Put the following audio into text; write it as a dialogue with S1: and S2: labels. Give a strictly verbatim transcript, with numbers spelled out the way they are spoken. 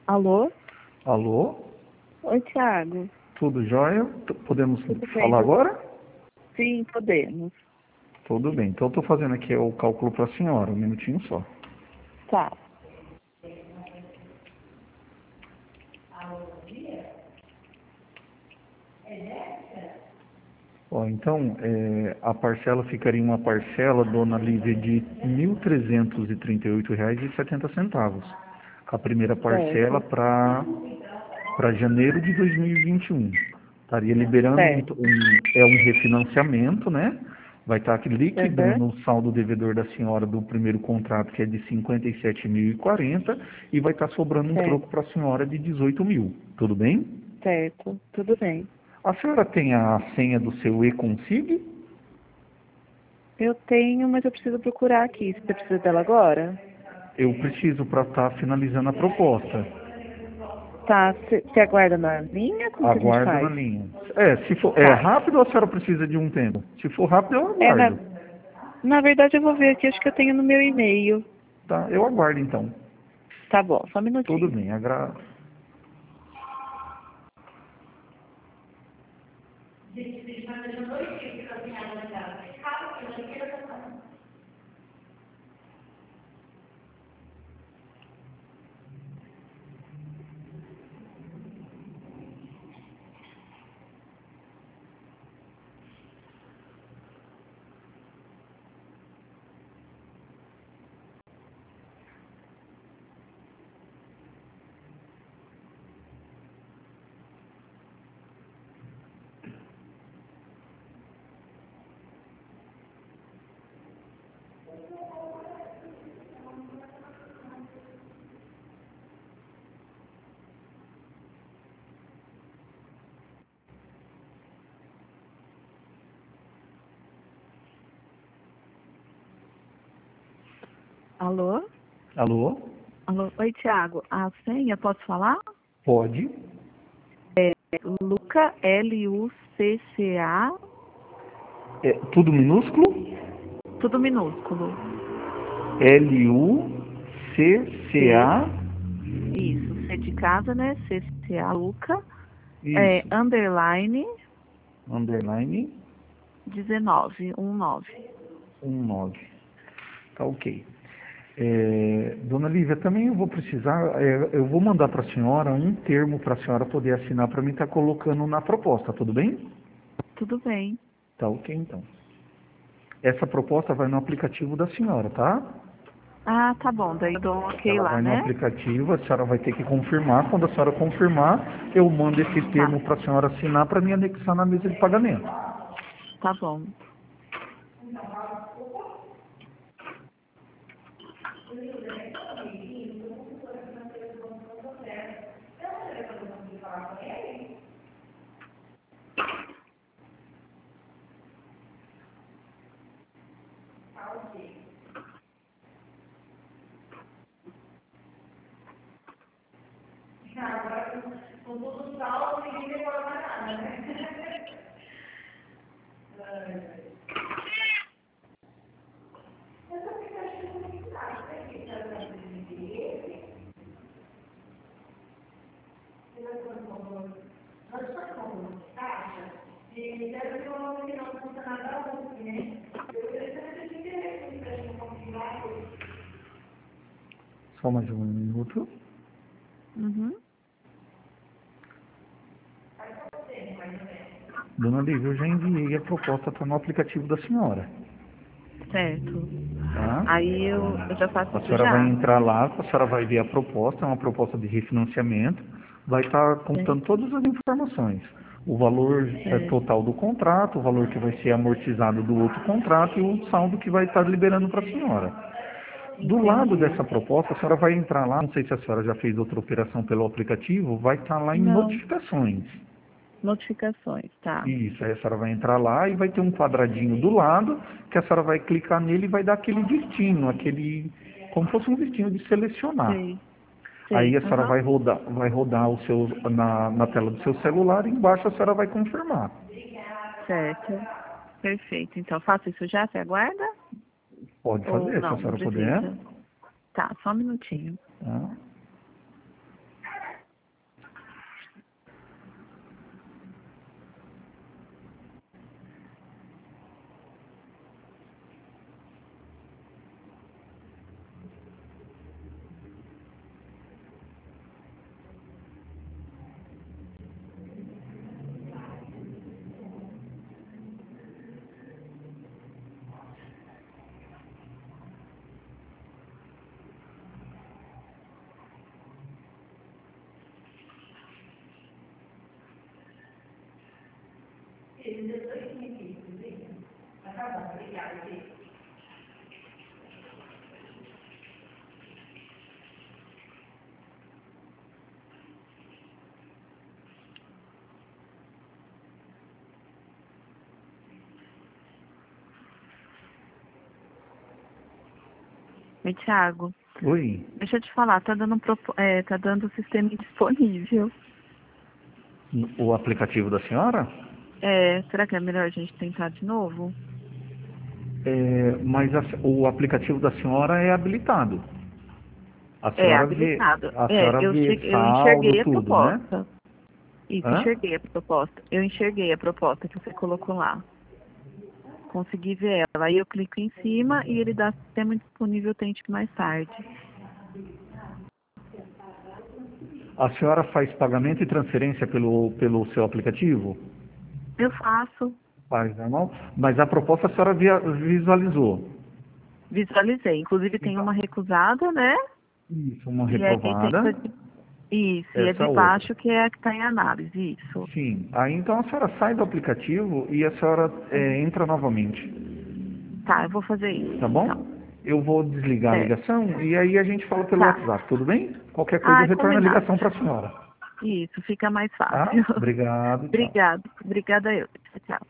S1: Alô?
S2: Alô?
S1: Oi, Thiago.
S2: Tudo jóia? T- Podemos
S1: Tudo bem?
S2: falar agora?
S1: Sim, podemos.
S2: Tudo bem. Então eu estou fazendo aqui o cálculo para a senhora, um minutinho só.
S1: Tá.
S2: Ó, então, é, a parcela ficaria uma parcela, dona Lívia, de mil trezentos e trinta e oito reais e setenta centavos. A primeira parcela
S1: Certo.
S2: para para janeiro de dois mil e vinte e um. Estaria liberando um,
S1: Certo.
S2: um- é um refinanciamento, né? Vai estar aqui
S1: Uhum.
S2: liquidando o saldo devedor da senhora do primeiro contrato, que é de cinquenta e sete mil e quarenta, e vai estar sobrando um
S1: Certo.
S2: troco para a senhora de dezoito mil. Tudo bem?
S1: Certo. Tudo bem.
S2: A senhora tem a senha do seu e-consig?
S1: Eu tenho, mas eu preciso procurar aqui. Você precisa dela agora?
S2: Eu preciso para estar finalizando a proposta.
S1: Tá. Você aguarda na linha? Como que a gente
S2: Aguardo na
S1: faz?
S2: linha. É, se for é
S1: Tá.
S2: rápido ou a senhora precisa de um tempo? Se for rápido, eu
S1: É, na,
S2: aguardo.
S1: na verdade eu vou ver aqui. Acho que eu tenho no meu e-mail.
S2: Tá, eu aguardo então.
S1: Tá bom. Só um
S2: Tudo
S1: minutinho.
S2: bem, agra...
S1: Alô?
S2: Alô?
S1: Alô? Oi, Thiago. A senha, posso falar?
S2: Pode?
S1: É Luca, L U C C A,
S2: É, tudo minúsculo?
S1: tudo minúsculo. C,
S2: L U C C A.
S1: isso, C de casa, né? C C A, Luca, é,
S2: Isso.
S1: underline,
S2: Underline
S1: dezenove, dezenove.
S2: um nove. Tá ok. É, dona Lívia, também eu vou precisar, é, eu vou mandar para a senhora um termo para a senhora poder assinar para mim estar colocando na proposta, tudo bem?
S1: Tudo bem.
S2: Tá ok então. Essa proposta vai no aplicativo da senhora, tá?
S1: Ah, tá bom, daí eu dou um ok
S2: Ela
S1: lá,
S2: vai no
S1: né?
S2: aplicativo, a senhora vai ter que confirmar. Quando a senhora confirmar, eu mando esse
S1: Tá,
S2: termo para a senhora assinar para me anexar na mesa de pagamento.
S1: tá bom.
S2: Só mais um minuto.
S1: Uhum.
S2: Dona Lívia, eu já enviei a proposta para no aplicativo da senhora.
S1: Certo.
S2: Tá?
S1: Aí eu, eu já faço
S2: A
S1: isso
S2: senhora vai
S1: já.
S2: entrar lá, a senhora vai ver a proposta, é uma proposta de refinanciamento, vai estar contando
S1: Certo.
S2: todas as informações. O valor é,
S1: Certo.
S2: total do contrato, o valor que vai ser amortizado do outro contrato e o saldo que vai estar liberando para a senhora. Do lado
S1: Entendi.
S2: dessa proposta, a senhora vai entrar lá, não sei se a senhora já fez outra operação pelo aplicativo, vai estar lá em
S1: Não.
S2: notificações.
S1: Notificações, tá.
S2: Isso, aí a senhora vai entrar lá e vai ter um quadradinho do lado, que a senhora vai clicar nele e vai dar aquele destino, aquele, como fosse um destino de selecionar.
S1: Sei.
S2: Aí
S1: Sei.
S2: a senhora
S1: Aham.
S2: vai rodar, vai rodar o seu, na, na tela do seu celular e embaixo a senhora vai confirmar.
S1: Certo. Perfeito. Então, faço isso já? Você aguarda?
S2: Pode
S1: Ou
S2: fazer, se a
S1: não? Não
S2: senhora puder.
S1: precisa? Tá, só um minutinho.
S2: Tá?
S1: Oi, Thiago.
S2: Oi.
S1: Deixa eu te falar, tá dando, propo- é, tá dando sistema indisponível.
S2: O aplicativo da senhora?
S1: É, será que é melhor a gente tentar de novo?
S2: É, mas a- o aplicativo da senhora é habilitado. A
S1: É,
S2: senhora vê,
S1: habilitado.
S2: a
S1: É,
S2: senhora
S1: eu,
S2: vê
S1: che- eu
S2: saldo,
S1: enxerguei a
S2: tudo, né?
S1: proposta. Isso,
S2: Hã?
S1: enxerguei a proposta. Eu enxerguei a proposta que você colocou lá. Consegui ver ela. Aí eu clico em cima e ele dá sistema disponível, tente mais tarde.
S2: A senhora faz pagamento e transferência pelo, pelo seu aplicativo?
S1: Eu faço.
S2: Faz, normal. Mas a proposta a senhora via- visualizou.
S1: Visualizei. Inclusive tem
S2: Então,
S1: uma recusada, né?
S2: isso, uma
S1: E aí tem
S2: reprovada.
S1: a de... Isso, e a
S2: Essa
S1: de
S2: outra.
S1: baixo que é a que está em análise. Isso.
S2: Sim. Aí então a senhora sai do aplicativo e a senhora é, entra novamente.
S1: Tá, eu vou fazer isso,
S2: Tá bom?
S1: então.
S2: Eu vou desligar a
S1: Certo.
S2: ligação e aí a gente fala pelo
S1: Tá.
S2: WhatsApp, tudo bem? Qualquer coisa eu
S1: Ah,
S2: retorno a
S1: combinado.
S2: ligação para a senhora.
S1: Isso, fica mais
S2: Tá?
S1: fácil.
S2: Obrigado, tchau.
S1: Obrigado. Obrigada eu. Tchau.